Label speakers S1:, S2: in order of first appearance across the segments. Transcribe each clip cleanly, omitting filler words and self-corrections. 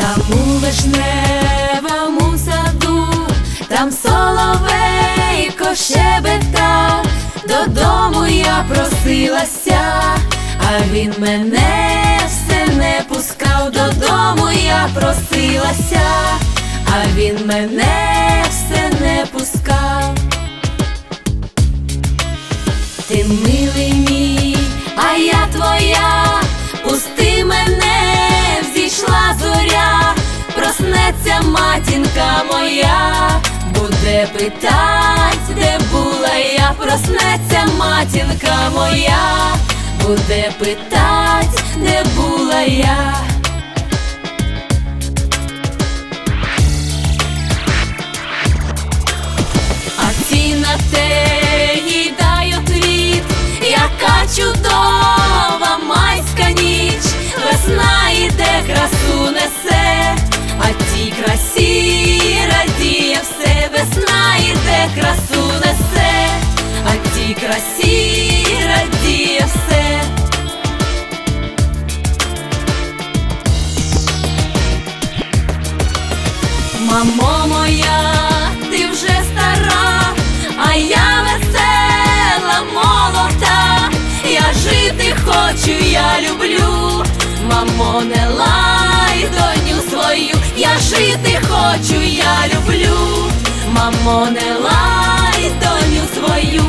S1: Там у вишневому саду, там соловейко щебетав, додому я просилася, а він мене все не пускав. Додому я просилася, а він мене все не пускав. Ти милий мій, а я твоя, пусти мене, взійшла зоря, проснеться матінка моя, буде питать, де була я. Проснеться матінка моя, буде питать, де була я. А ці на те їй дай отвіт, яка чудова майська ніч. Весна іде, красу несе, а тій красі радіє все. Весна іде, красу несе, а тій красі радіє все. Мамо моя, ти вже стара, а я весела, молода. Я жити хочу, я люблю, мамо, не лай доню свою. Я жити хочу, я люблю, мамо, не лай доню свою.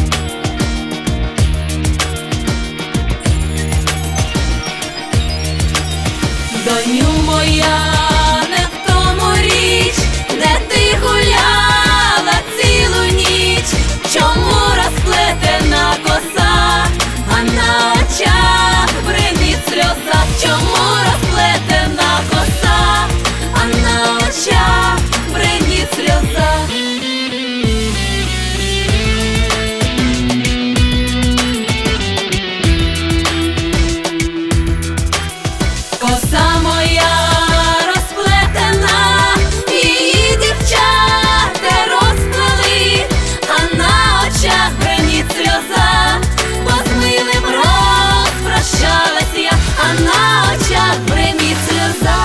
S1: Доню моя, не в тому річ, де ти гуляла цілу ніч. Чому розплетена коса, а на очах бринить сльоза? Чому розплетена коса, а на очах бринить сльоза? Коса моя розплетена, її дівчата розплели, а на очах бринить сльоза, бо з милим розпрощалась я, а на очах бринить сльоза,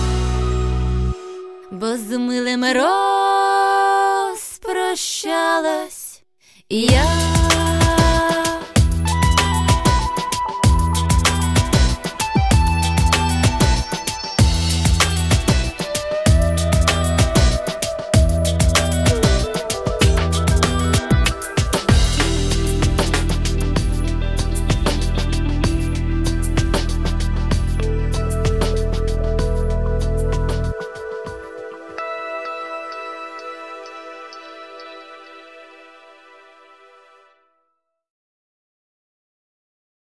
S1: бо з милим розпрощалась я.